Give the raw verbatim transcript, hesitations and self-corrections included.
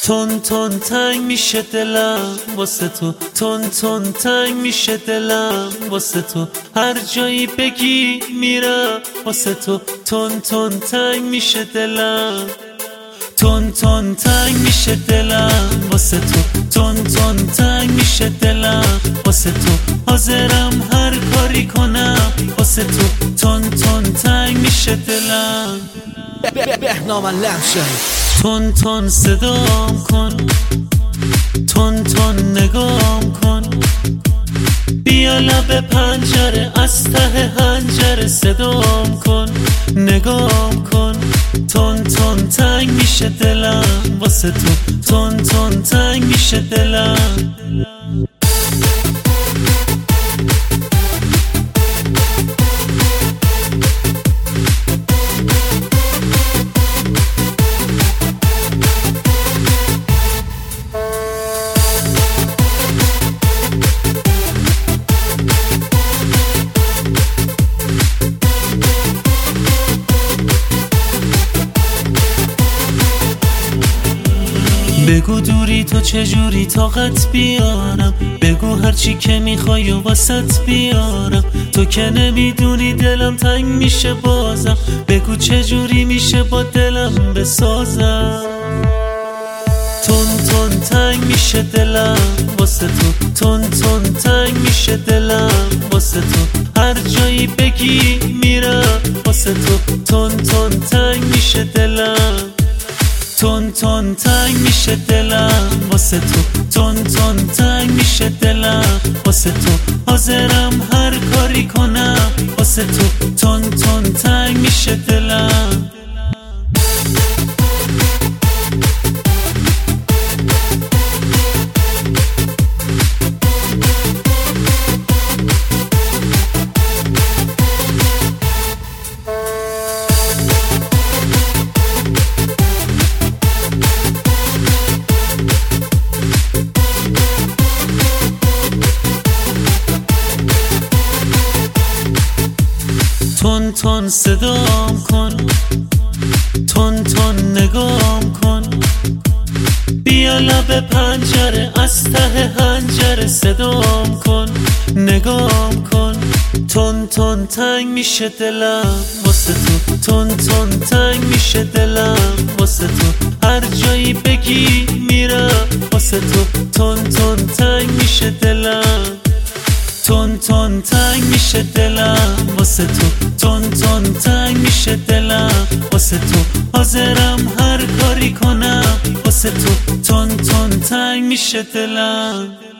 تون تون تنگ میشه دلم واسه تو، تون تون تنگ میشه دلم واسه تو، هر جایی بگی میرم واسه تو، تون تون تنگ میشه دلم، تون تون تنگ میشه دلم واسه تو، تون تون تنگ میشه دلم واسه تو، حاضرم هر کاری کنم واسه تو، تون تون تنگ میشه دلم. بهنام لمشهی تون تون صدام کن، تون تون نگام کن، بیا لب پنجره از ته هنجره صدام کن، نگام کن، تون تون تنگ میشه دلم واسه تو، تون تون تنگ میشه دلم. بگو دوری تو چجوری طاقت بیارم، بگو هرچی که میخوای و واسط بیارم، تو که نمیدونی دلم تنگ میشه بازم، بگو چجوری میشه با دلم بسازم. تون تون تنگ میشه دلم واسه تو، تون تون تنگ میشه دلم واسه تو، هر جایی بگی میرم واسه تو، تون تون تنگ میشه دلم، تون تون تنگ میشه دلم واسه تو، تون تون تنگ میشه دلم واسه تو، حاضرم هر کاری کنم واسه تو، تون تون تنگ میشه دلم. تون تون صدام کن، تون تون نگام کن، بیا لب پنجره از ته هنجره صدام کن، نگام کن، تون تون تنگ میشه دلم واسه تو، تون تون تنگ میشه دلم واسه تو، هر جایی بگی میرم واسه تو، تون تون تنگ میشه دلم، تون تون تنگ میشه دلم واسه تو، تون تون تنگ میشه دلم واسه تو، حاضرم هر کاری کنم واسه تو، تون تون تنگ میشه دلم.